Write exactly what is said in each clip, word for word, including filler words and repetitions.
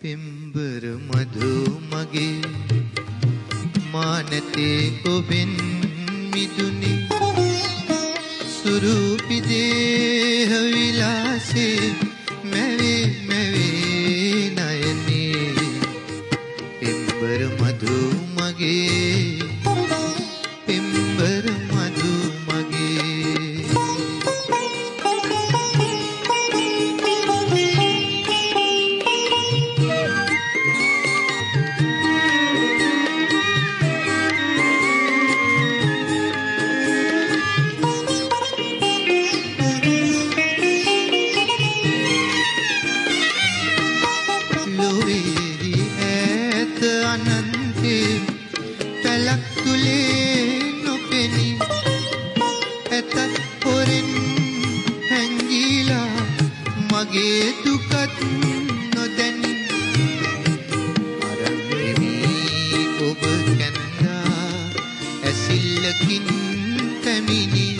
පෙම්බර මధు මගේ මානතේ ඔබෙන් මිදුනි සුරූපි දේහ විලාසේ මැවේ මැවේ නයනේ පෙම්බර මధు මගේ පෙම්බර මధు මගේ මගේ දුකත් නොදැනි අරන්ෙමි ඔබ කැන්දා ඇසිල්ලකින් පැමිණි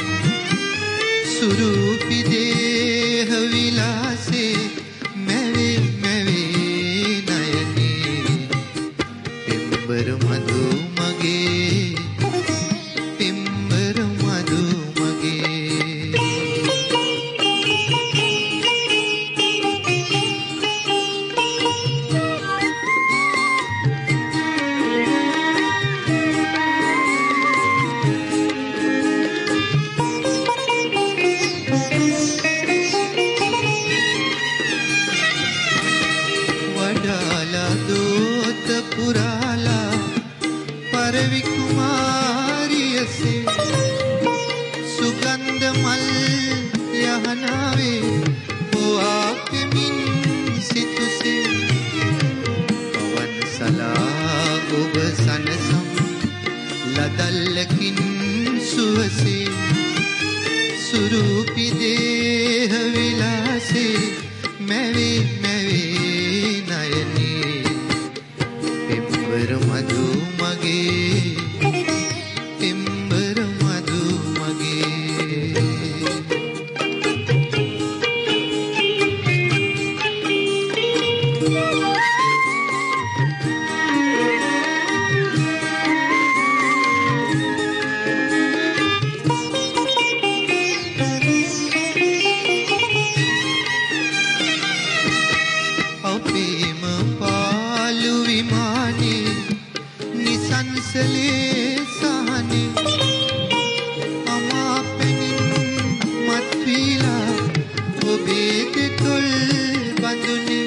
සුරූපි දේහ විලාසේ මැවේ මැවේ නයනේ පෙම්බර මధు මගේ පෙම්බර මధు මගේ පුරාලා පරවි කුමාරියසේ සුගන්ධ මල් යහනාවේ හොවා පෙමින් සිතුසේ පවන් සලා ඔබ සනසම් ලදල්ලකින් සුවසේ සුරූපි දේහ විලාසේ මැවේ මැවේ නයනේ පෙම්බර මధు මගේ පෙම්බර මధు මගේ අපේම පාලු විමානේ නිසංසලේ සහනේ අමාපෙනින් මත්වීලා ඔබේ දෙතොල් බඳුනේ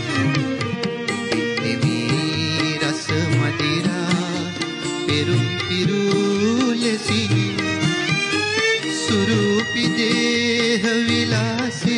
පිටෙමි රස මදිරා පෙරුම් පිරූ ලෙසිනි සුරූපි දේහ විලාසේ